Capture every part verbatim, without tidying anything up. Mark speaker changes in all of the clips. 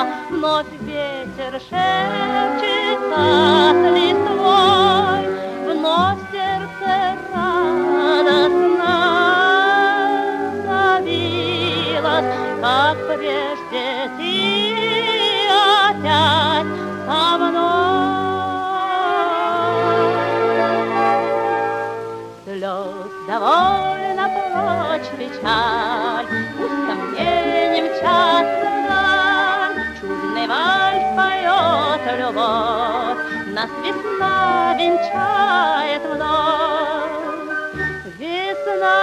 Speaker 1: вновь ветер шепчется с листвой, вновь сердце радостно забилось, как прежде ты опять со мной. Слез довольно прочь печаль, пусть сомнением мчатся вдаль, чудный вальс поет любовь, нас весна венчает вновь. Весна,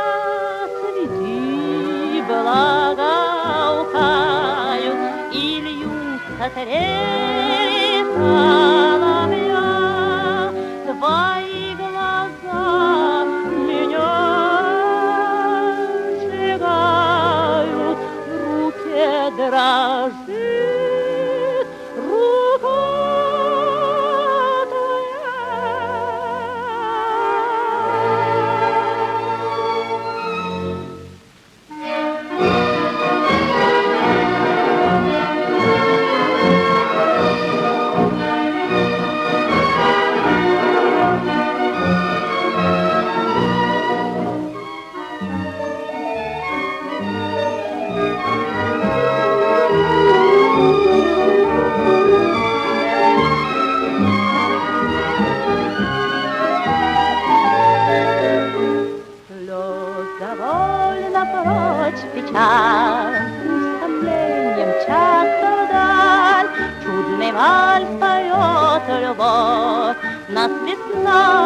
Speaker 1: цветы благоухают, и льются трели соловья. Твои глаза меня сжигают, в руке дрожит рука твоя. Довольно прочь печаль, с сомнением мчатся вдаль, чудный вальс поет любовь, нас весна